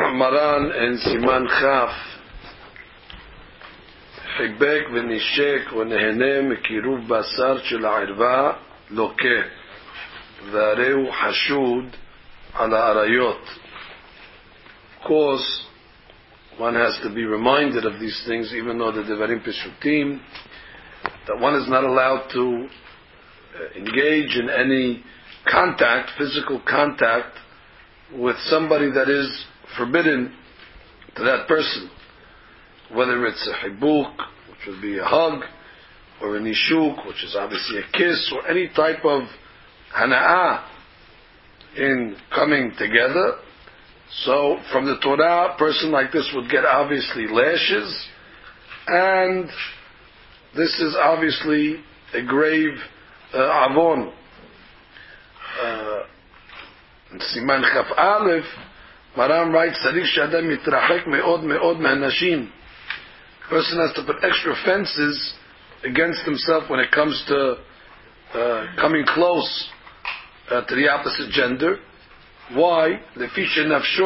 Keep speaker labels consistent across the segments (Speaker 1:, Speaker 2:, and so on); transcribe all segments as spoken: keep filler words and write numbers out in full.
Speaker 1: Maran in Siman Chaf חיבק ונשק ונהנה מקירוב בשר של הערווה לוקה והרי הוא חשוד על העריות. Of course, one has to be reminded of these things, even though they're very peshutim, that one is not allowed to engage in any contact, physical contact, with somebody that is forbidden to that person. Whether it's a hibuk, which would be a hug, or a nishuk, which is obviously a kiss, or any type of hana'ah in coming together. So, from the Torah, a person like this would get obviously lashes, and this is obviously a grave uh, avon. Uh, in Siman Chaf Aleph, Maram writes, Tzarich she'adam yitrachek me'od me'od me'anashim. Person has to put extra fences against himself when it comes to uh, coming close uh, to the opposite gender. Why? Because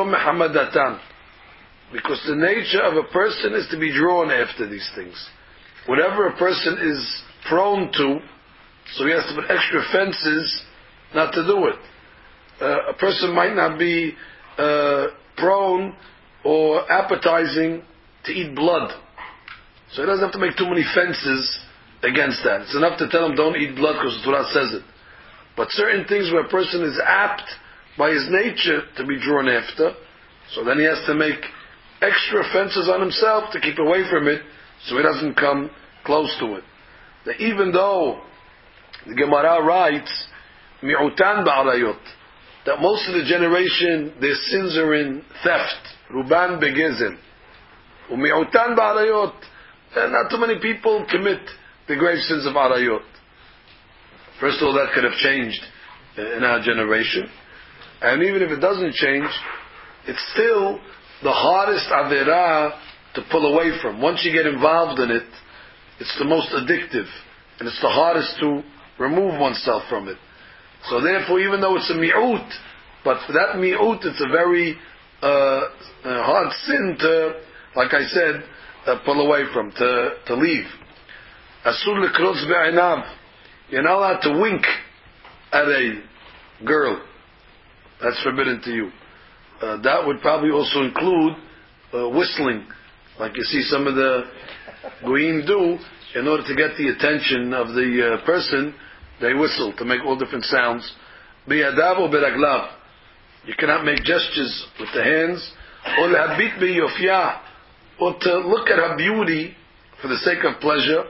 Speaker 1: the nature of a person is to be drawn after these things. Whatever a person is prone to, so he has to put extra fences not to do it. Uh, a person might not be uh, prone or appetizing to eat blood. So he doesn't have to make too many fences against that. It's enough to tell him don't eat blood because the Torah says it. But certain things where a person is apt by his nature to be drawn after, so then he has to make extra fences on himself to keep away from it so he doesn't come close to it. That even though the Gemara writes, mi'utan ba'arayot, that most of the generation, their sins are in theft, ruban begezel, u'mi'utan ba'arayot, and not too many people commit the grave sins of arayot. First of all, that could have changed in our generation. And even if it doesn't change, it's still the hardest averah to pull away from. Once you get involved in it, it's the most addictive. And it's the hardest to remove oneself from it. So therefore, even though it's a mi'ut, but for that mi'ut, it's a very uh, uh, hard sin to, like I said, uh, pull away from, to, to leave. Asur lekrotz be'einav. You're not allowed to wink at a girl. That's forbidden to you. Uh, that would probably also include uh, whistling, like you see some of the goyim do. In order to get the attention of the uh, person, they whistle to make all different sounds. Biyadav or beraglav. You cannot make gestures with the hands. Or lehabit biyofya, or to look at her beauty for the sake of pleasure.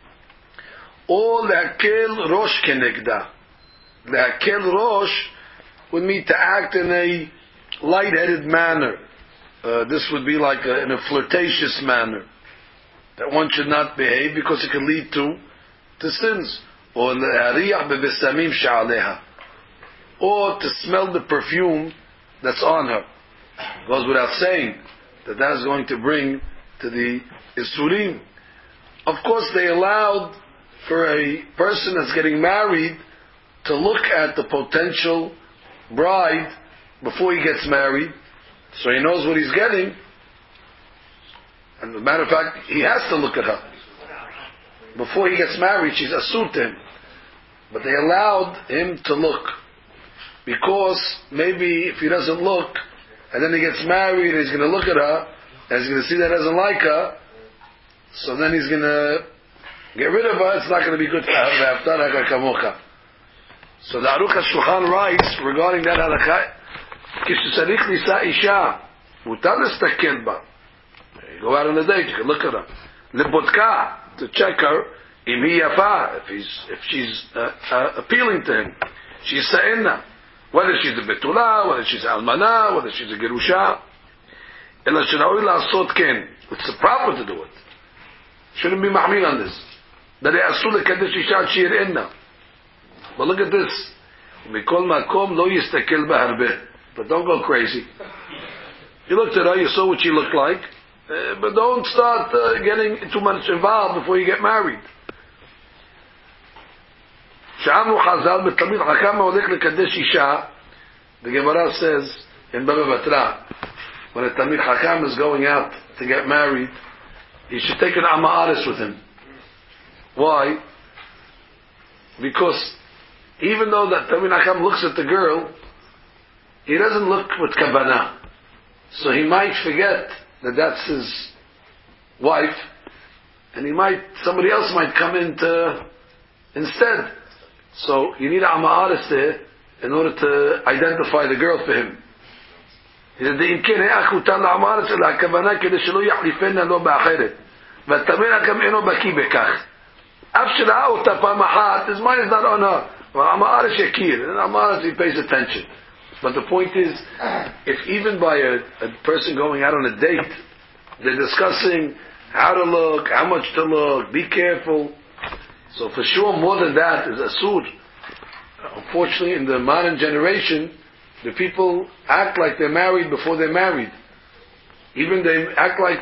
Speaker 1: Or lehakel rosh kenegda. Lehakel rosh would mean to act in a light-headed manner. Uh, this would be like a, in a flirtatious manner. That one should not behave because it can lead to, to sins. Or le'ariyah bebesamim sha'aleha. Or to smell the perfume that's on her. It goes without saying that that is going to bring to the Isurim. Of course, they allowed for a person that's getting married to look at the potential bride before he gets married, so he knows what he's getting. And as a matter of fact, he has to look at her before he gets married. She's asur to him, but they allowed him to look because maybe if he doesn't look and then he gets married, he's going to look at her and he's going to see that he doesn't like her, so then he's going to get rid of her. It's not going to be good for her. So the Aruch HaShulchan writes regarding that halakha, כשצריך לישא אישה, מותר להסתכל בה. You go out on a date, you can look at her. לבודקה, to check her, אם היא יפה, if, he's, if she's uh, uh, appealing to him. She's sa'ena. Whether she's a betula, whether she's almana, whether she's a gerusha. אלא שראוי לעשות כן. It's proper to do it. Shouldn't be mahmil on this. that they asked לקדש אישה עד שיראנה. But look at this. מכל מקום לא יסתכל בהרבה. But don't go crazy. You looked at her, you saw what she looked like, uh, but don't start uh, getting too much involved before you get married. שאמרו חז"ל בתלמיד חכם ההולך לקדש אישה, the Gemara says in Baba Batra, when a Talmid Chacham is going out to get married, he should take an Ama'aris with him. Why? Because even though that Talmid Chacham looks at the girl, he doesn't look with Kavanah. So he might forget that that's his wife, and he might, somebody else might come in to, instead. So you need a Ama'aris there in order to identify the girl for him. He said, "אם כן, האח הוטל לעמארץ אלא הכוונה כדי שלא יחליפנה לו באחרת. והתלמיד גם אינו בקיא בכך. אף שראה אותה פעם אחת, his mind is not on her. והעמארץ יכיר. And Ama'aris, he pays attention. But the point is, if even by a, a person going out on a date, they're discussing how to look, how much to look, be careful. So for sure, more than that is asur. Unfortunately, in the modern generation, the people act like they're married before they're married. Even they act like,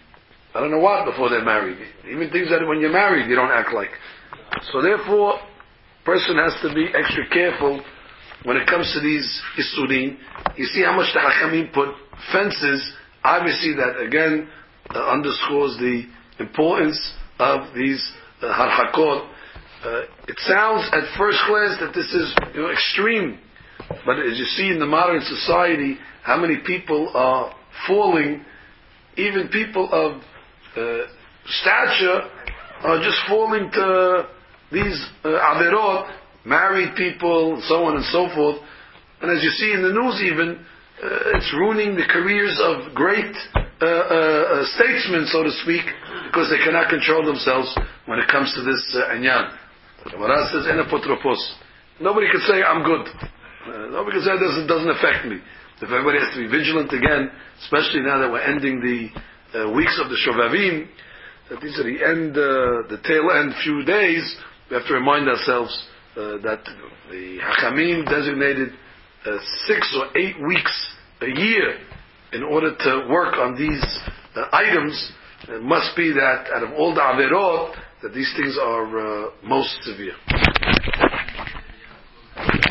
Speaker 1: I don't know what, before they're married. Even things that when you're married, you don't act like. So therefore, person has to be extra careful when it comes to these isurim. You see how much the Hachamim put fences. Obviously that again uh, underscores the importance of these uh, harhakot. Uh, it sounds at first glance that this is, you know, extreme. But as you see in the modern society, how many people are falling, even people of uh, stature are just falling to these uh, averot, married people, and so on and so forth. And as you see in the news even, uh, it's ruining the careers of great uh, uh, uh, statesmen, so to speak, because they cannot control themselves when it comes to this uh, anyan. The Gemara says, "En apotropos." Nobody can say, "I'm good." Uh, nobody can say it doesn't, doesn't affect me. If everybody has to be vigilant again, especially now that we're ending the uh, weeks of the Shovavim, that these are the end, uh, the tail end few days, we have to remind ourselves uh, that the Hachamim designated uh, six or eight weeks a year in order to work on these uh, items. It must be that out of all the Averot, that these things are uh, most severe.